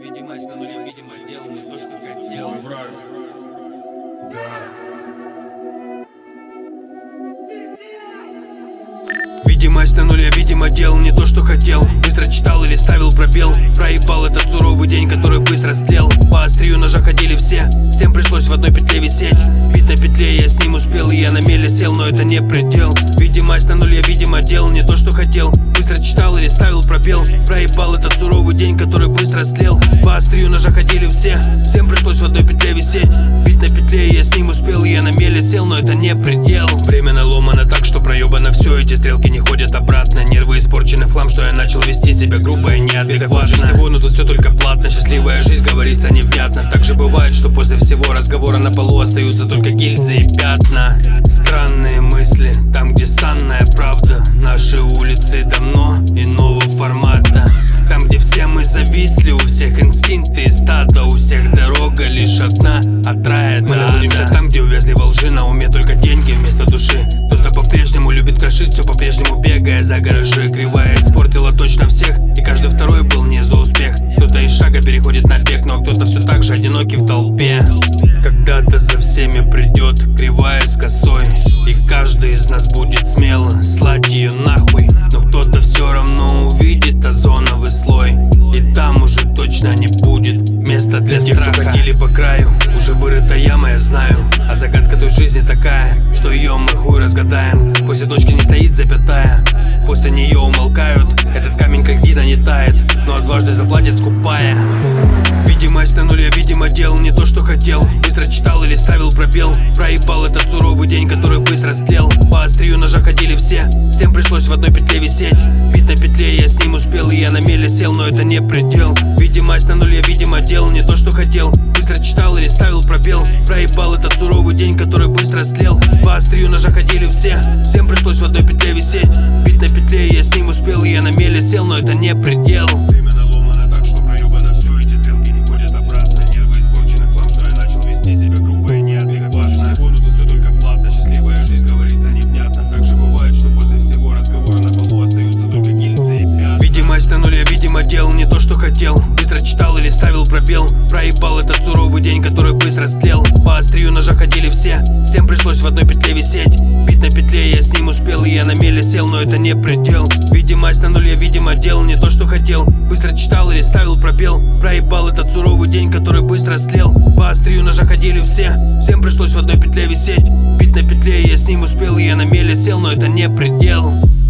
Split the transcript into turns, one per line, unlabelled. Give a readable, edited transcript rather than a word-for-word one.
Видимость на нуле, видимо, делал не то, что хотел.
Твой враг. Да.
Видимость на нуле, видимо, делал не то, что хотел. Быстро читал или ставил пробел. Проебал этот суровый день, который быстро слел. По острию ножа ходили все, всем пришлось в одной петле висеть. Бить на петле я с ним успел, и я на меле сел, но это не предел. Видимость на нуле, видимо, делал не то, что хотел. Быстро читал или ставил пробел. Проебал этот суровый день, который быстро слел. По острию ножа ходили все, всем пришлось в одной петле висеть. Бить на петле я с ним успел, и я на меле сел, но это не предел. Время наломано так, что проебано все, эти стрелки не ходят обратно. Нервы испорчены в хлам, что я начал вести себя грубо и неадекватно. Всего, но тут все только платно. Счастливая жизнь говорится невнятно. Так же бывает, что после всего разговора на полу остаются только гильзы и пятна. Странные мысли, там где санная правда. Наши улицы давно иного формата. Там где все мы зависли, у всех инстинкты и стада. У всех дорога лишь одна, от рая до ада. Мы находимся там, где увязли во лжи, на уме только деньги вместо души. Кто-то по-прежнему любит крошить, все по-прежнему бегая за гаражи. Кривая испортила точно всех, и каждый второй был не за успех. Кто-то из шага переходит на бег, но кто-то все так же одинокий в толпе. Когда-то за всеми придет кривая с косой, и каждый из нас будет смело слать ее нахуй. Но кто-то все равно увидит озоновый слой, и там уже точно не будет места для страха. Те, кто ходили по краю, уже вырыта яма, я знаю. А загадка той жизни такая, что ее мы хуй разгадаем. После точки не стоит запятая, после нее умолкают. Этот камень как льдина не тает, но дважды заплатит скупая. Видимость на нуле, видимо, делал не то, что хотел. Быстро читал или ставил пробел. Проебал этот суровый день, который быстро слел. По острию ножа ходили все, всем пришлось в одной петле висеть. Бить на петле я с ним успел, и я на меле сел, но это не предел. Видимость на нуле, видимо, делал не то, что хотел. Быстро читал или ставил пробел. Проебал этот суровый день, который быстро слел. По острию ножа ходили все, всем пришлось в одной петле висеть. Бить на петле я с ним успел, и я на меле сел, но это не предел.
Время наломано так, что проебано все, эти стрелки не ходят обратно. Нервы испорчены в хлам, что я начал вести себя грубо и неадекватно. Всего, но тут все только платно. Счастливая жизнь говорится невнятно. Так же бывает, что после всего разговора на полу остаются только гильзы и пятна.
Видимость на нуле, видимо, делал не то, что хотел. Быстро читал или ставил пробел. Проебал этот суровый день, который быстро слел. По острию ножа ходили все, всем пришлось в одной петле висеть. Бить на петле я с ним успел, и я на меле сел, но это не предел. Видимость на нуле, видимо, делал не то, что хотел. Быстро читал или ставил пробел. Проебал этот суровый день, который быстро слел. По острию ножа ходили все, всем пришлось в одной петле висеть. Бить на петле я с ним успел, и я на меле сел, но это не предел.